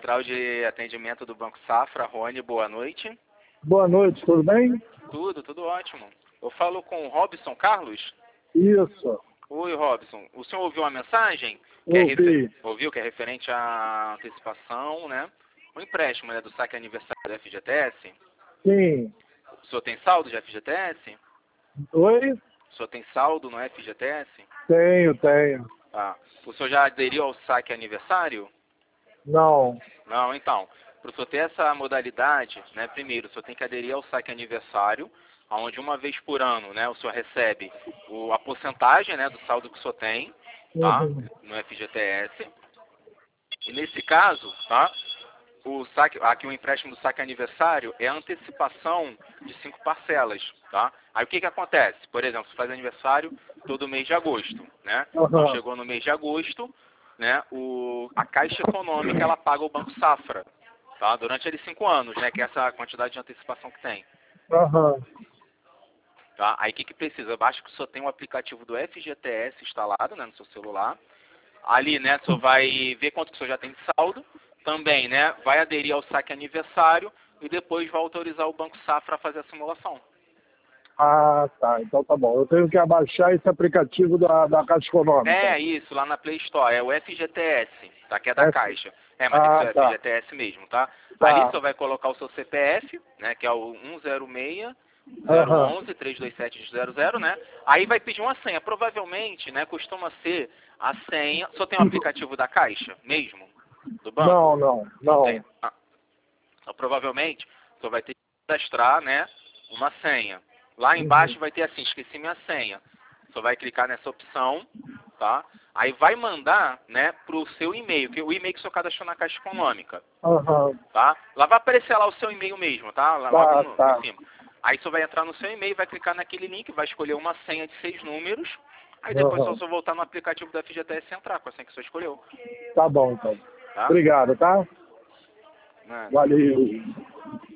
Central de Atendimento do Banco Safra, Rony, boa noite. Boa noite, tudo bem? Tudo ótimo. Eu falo com o Robson Carlos? Isso, Oi, Robson. O senhor ouviu a mensagem? ouvi. Ouviu que é referente à antecipação, né? O empréstimo, né, do saque aniversário do FGTS? Sim. O senhor tem saldo de FGTS? Oi? O senhor tem saldo no FGTS? Tenho. Ah, o senhor já aderiu ao saque aniversário? Não. Não, então, para o senhor ter essa modalidade, né, primeiro, o senhor tem que aderir ao saque aniversário, onde uma vez por ano, né, o senhor recebe a porcentagem, né, do saldo que o senhor tem, tá, Uhum. no FGTS. E nesse caso, tá, o saque, aqui o empréstimo do saque aniversário é a antecipação de 5 parcelas, tá? Aí o que acontece? Por exemplo, você faz aniversário todo mês de agosto, né? Então Aham. chegou no mês de agosto, né? A Caixa Econômica ela paga o Banco Safra, tá? Durante eles 5 anos, né? Que é essa quantidade de antecipação que tem. Aham. Tá? Aí o que precisa? Basta que o senhor tenha o aplicativo do FGTS instalado, né, no seu celular. Ali, né, o senhor vai ver quanto que o senhor já tem de saldo. Também, né, vai aderir ao saque aniversário e depois vai autorizar o Banco Safra a fazer a simulação. Ah, tá. Então tá bom. Eu tenho que abaixar esse aplicativo da Caixa Econômica. É isso, lá na Play Store, é o FGTS, tá? Que é da É- Caixa. É, mas tem que Ah, ser o tá. FGTS mesmo, tá? Ali o Tá. senhor vai colocar o seu CPF, né, que é o 106 Aham. 011 32700, né? Aí vai pedir uma senha. Provavelmente, né, costuma ser a senha. Só tem o aplicativo da Caixa mesmo? Do banco? Não tem. Não. Ah, então, provavelmente, só vai ter que cadastrar, né, uma senha. Lá Uhum. embaixo vai ter assim, esqueci minha senha. Só vai clicar nessa opção, tá? Aí vai mandar, né, pro seu e-mail, que é o e-mail que o senhor cadastrou na Caixa Econômica, Aham. tá? Lá vai aparecer lá o seu e-mail mesmo, tá? Logo Tá, em tá. cima. Aí você vai entrar no seu e-mail, vai clicar naquele link, vai escolher uma senha de 6 números. Aí depois Aham. só voltar no aplicativo da FGTS e entrar com a senha que você escolheu, Tá bom, então. tá? Obrigado, tá? Mano. Valeu.